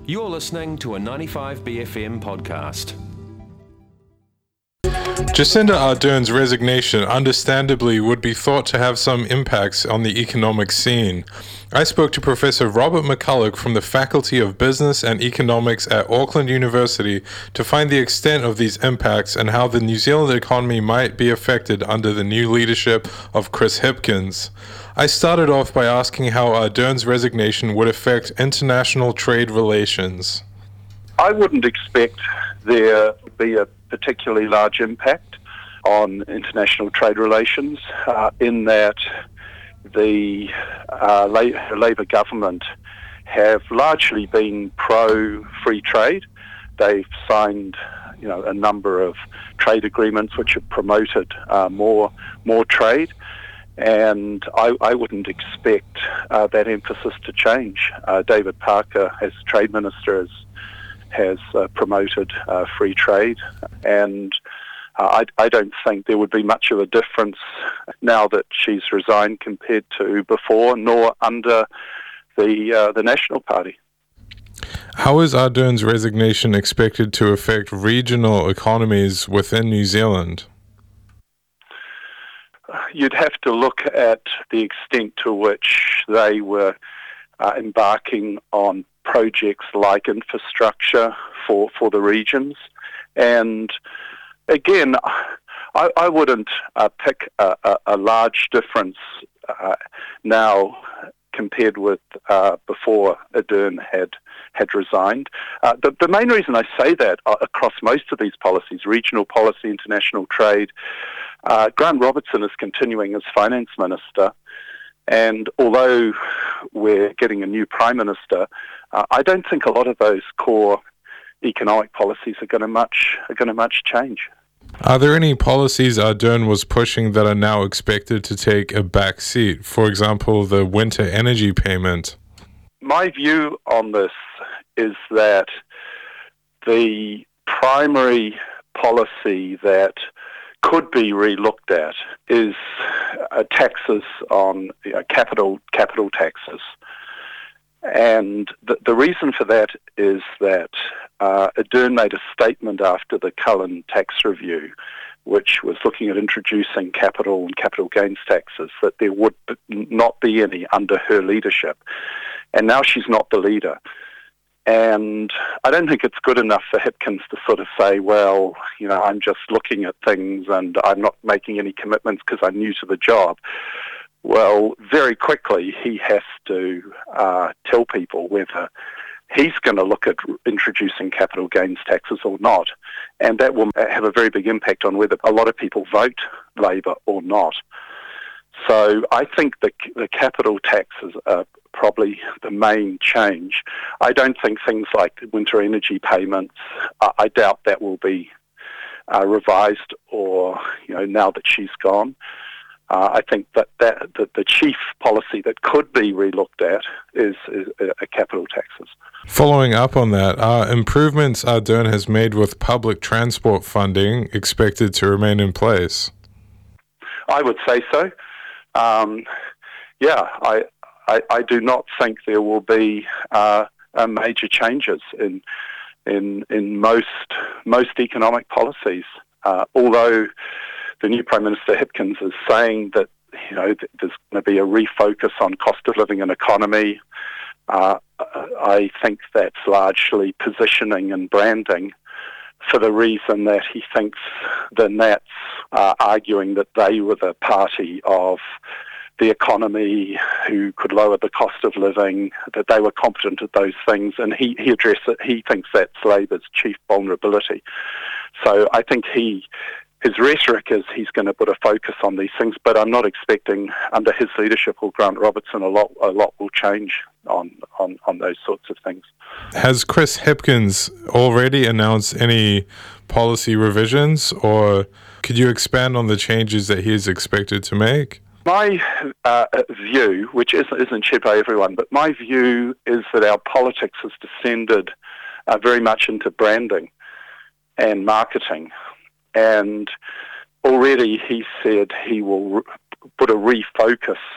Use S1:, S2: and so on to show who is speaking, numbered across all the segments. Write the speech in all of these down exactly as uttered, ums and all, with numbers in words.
S1: You're listening to a ninety-five B F M podcast.
S2: Jacinda Ardern's resignation understandably would be thought to have some impacts on the economic scene. I spoke to Professor Robert McCulloch from the Faculty of Business and Economics at Auckland University to find the extent of these impacts and how the New Zealand economy might be affected under the new leadership of Chris Hipkins. I started off by asking how Ardern's resignation would affect international trade relations.
S3: I wouldn't expect there to be a particularly large impact on international trade relations uh, in that the uh, La- Labour government have largely been pro-free trade. They've signed, you know, a number of trade agreements which have promoted uh, more more trade, and I, I wouldn't expect uh, that emphasis to change. Uh, David Parker, as Trade Minister, has has uh, promoted uh, free trade, and uh, I, I don't think there would be much of a difference now that she's resigned compared to before, nor under the uh, the National Party.
S2: How is Ardern's resignation expected to affect regional economies within New Zealand?
S3: You'd have to look at the extent to which they were uh, embarking on projects like infrastructure for, for the regions. And again, I, I wouldn't uh, pick a, a, a large difference uh, now compared with uh, before Ardern had had resigned. Uh, the, the main reason I say that uh, across most of these policies, regional policy, international trade, uh, Grant Robertson is continuing as finance minister. And although we're getting a new Prime Minister, uh, I don't think a lot of those core economic policies are going to much are going to much change.
S2: Are there any policies Ardern was pushing that are now expected to take a back seat? For example, the winter energy payment.
S3: My view on this is that the primary policy that could be re-looked at is uh, taxes on uh, capital capital taxes. And the, the reason for that is that uh, Ardern made a statement after the Cullen tax review, which was looking at introducing capital and capital gains taxes, that there would not be any under her leadership. And now she's not the leader. And I don't think it's good enough for Hipkins to sort of say, well, you know, I'm just looking at things and I'm not making any commitments because I'm new to the job. Well, very quickly he has to uh, tell people whether he's going to look at introducing capital gains taxes or not. And that will have a very big impact on whether a lot of people vote Labour or not. So I think the, the capital taxes are probably the main change. I don't think things like winter energy payments, uh, I doubt that will be uh, revised or, you know, now that she's gone. Uh, I think that, that, that the chief policy that could be re-looked at is, is uh, capital taxes.
S2: Following up on that, are improvements Ardern has made with public transport funding expected to remain in place?
S3: I would say so. Um, yeah, I, I I do not think there will be uh, uh, major changes in in in most most economic policies. Uh, although the new Prime Minister Hipkins is saying that, you know, there's going to be a refocus on cost of living and economy, uh, I think that's largely positioning and branding, for the reason that he thinks the Nats are arguing that they were the party of the economy who could lower the cost of living, that they were competent at those things, and he, he addressed it. He thinks that's Labour's chief vulnerability. So I think he his rhetoric is he's going to put a focus on these things, but I'm not expecting under his leadership or Grant Robertson a lot a lot will change on, on, on those sorts of things.
S2: Has Chris Hipkins already announced any policy revisions, or could you expand on the changes that he is expected to make?
S3: My uh, view, which isn't, isn't shared by everyone, but my view is that our politics has descended uh, very much into branding and marketing. And already he said he will re- put a refocus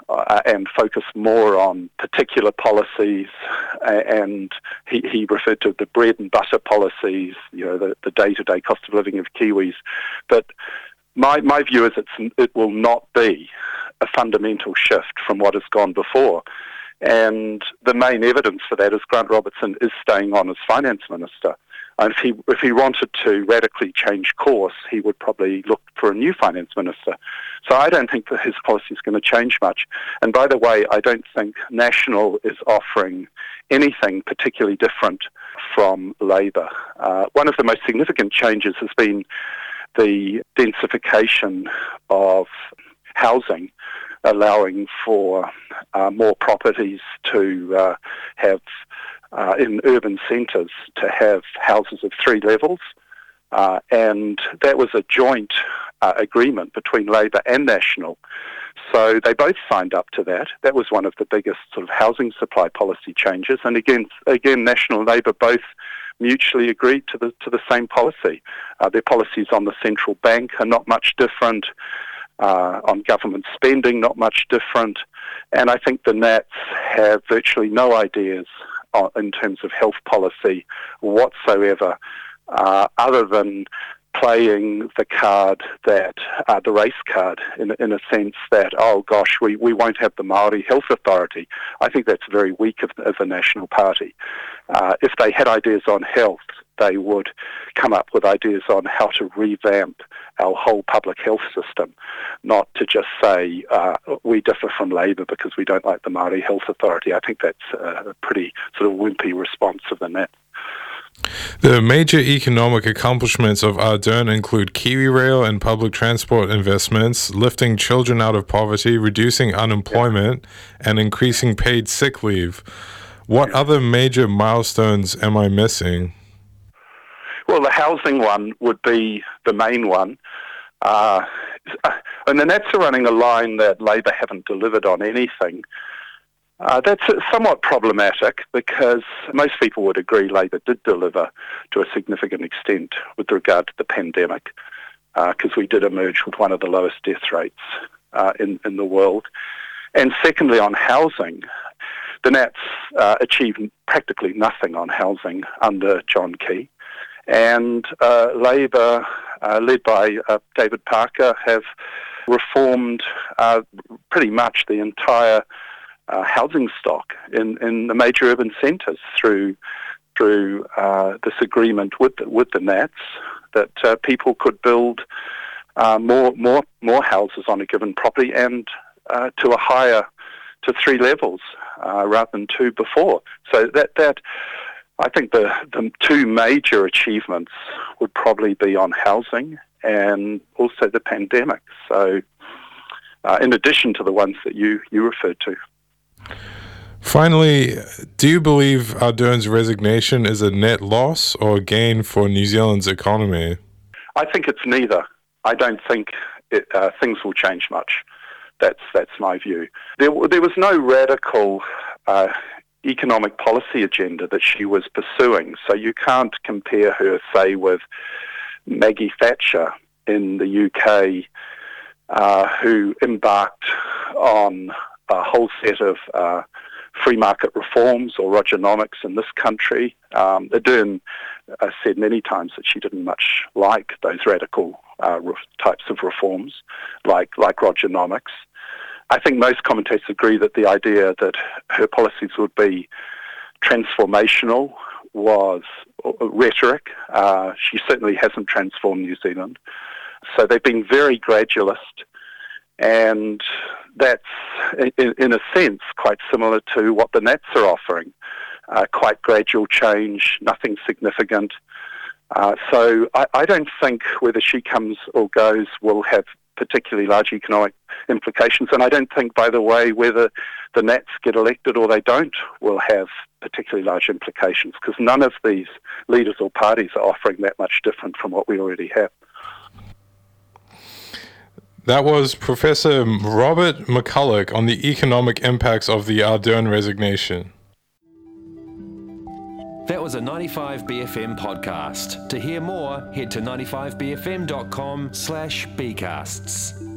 S3: uh, and focus more on particular policies, and he, he referred to the bread and butter policies, you know, the, the day-to-day cost of living of Kiwis. But my, my view is it's, it will not be a fundamental shift from what has gone before. And the main evidence for that is Grant Robertson is staying on as finance minister. And if he if he wanted to radically change course, he would probably look for a new finance minister. So I don't think that his policy is going to change much. And by the way, I don't think National is offering anything particularly different from Labour. Uh, one of the most significant changes has been the densification of housing, allowing for uh, more properties to uh, have Uh, in urban centres to have houses of three levels, uh, and that was a joint uh, agreement between Labour and National. So they both signed up to that. That was one of the biggest sort of housing supply policy changes, and again, again, National and Labour both mutually agreed to the to the same policy. Uh, their policies on the central bank are not much different. Uh, on government spending, not much different, and I think the Nats have virtually no ideas in terms of health policy whatsoever, uh, other than playing the card that, uh, the race card, in, in a sense that, oh gosh, we, we won't have the Māori Health Authority. I think that's very weak of, of the National Party. Uh, if they had ideas on health, they would come up with ideas on how to revamp our whole public health system, not to just say uh, we differ from Labour because we don't like the Māori Health Authority. I think that's a pretty sort of wimpy response of the Nat.
S2: The major economic accomplishments of Ardern include KiwiRail and public transport investments, lifting children out of poverty, reducing unemployment, yeah. and increasing paid sick leave. What yeah. other major milestones am I missing?
S3: Well, the housing one would be the main one. Uh, and the Nats are running a line that Labour haven't delivered on anything. Uh, that's somewhat problematic because most people would agree Labour did deliver to a significant extent with regard to the pandemic, because uh, we did emerge with one of the lowest death rates uh, in, in the world. And secondly, on housing, the Nats uh, achieved practically nothing on housing under John Key. And uh, Labour, uh, led by uh, David Parker, have reformed uh, pretty much the entire uh, housing stock in, in the major urban centres through through uh, this agreement with the, with the Nats that uh, people could build uh, more more more houses on a given property and uh, to a higher to three levels uh, rather than two before. So that that. I think the, the two major achievements would probably be on housing and also the pandemic. So, uh, in addition to the ones that you, you referred to.
S2: Finally, do you believe Ardern's resignation is a net loss or a gain for New Zealand's economy?
S3: I think it's neither. I don't think it, uh, things will change much. That's that's my view. There, there was no radical Uh, economic policy agenda that she was pursuing. So you can't compare her, say, with Maggie Thatcher in the U K, uh, who embarked on a whole set of uh, free market reforms or Rogernomics in this country. Um, Ardern uh, said many times that she didn't much like those radical uh, re- types of reforms, like like Rogernomics. I think most commentators agree that the idea that her policies would be transformational was rhetoric. Uh, she certainly hasn't transformed New Zealand. So they've been very gradualist, and that's, in, in a sense, quite similar to what the Nats are offering. Uh, quite gradual change, nothing significant. Uh, so I, I don't think whether she comes or goes will have particularly large economic implications. And I don't think, by the way, whether the Nats get elected or they don't will have particularly large implications, because none of these leaders or parties are offering that much different from what we already have.
S2: That was Professor Robert McCulloch on the economic impacts of the Ardern resignation.
S1: That was a ninety-five B F M podcast. To hear more, head to ninety-five b f m dot com slash b casts.